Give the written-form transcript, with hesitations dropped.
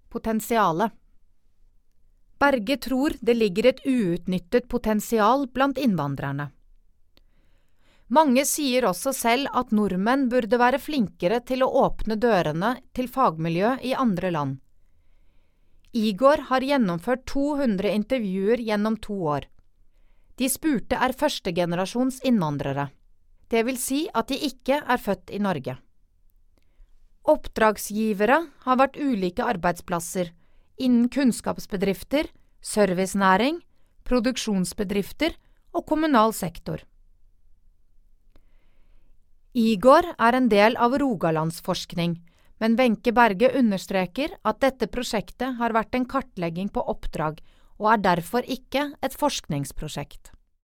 Potensiale. Berge tror det ligger et uutnyttet potensial blant innvandrerne. Mange sier også selv at nordmenn burde være flinkere til å åpne dørene til fagmiljø i andre land. Igor har gjennomført 200 intervjuer gjennom 2 år. De spurte er førstegenerasjons innvandrere. Det vil si at de ikke er født i Norge. Oppdragsgivere har vært ulike arbeidsplasser innen kunnskapsbedrifter, servicenæring, produksjonsbedrifter og kommunal sektor. Igor er en del av Rogalandsforskning, men Wenche Berge understreker at dette prosjektet har vært en kartlegging på oppdrag og er derfor ikke et forskningsprosjekt.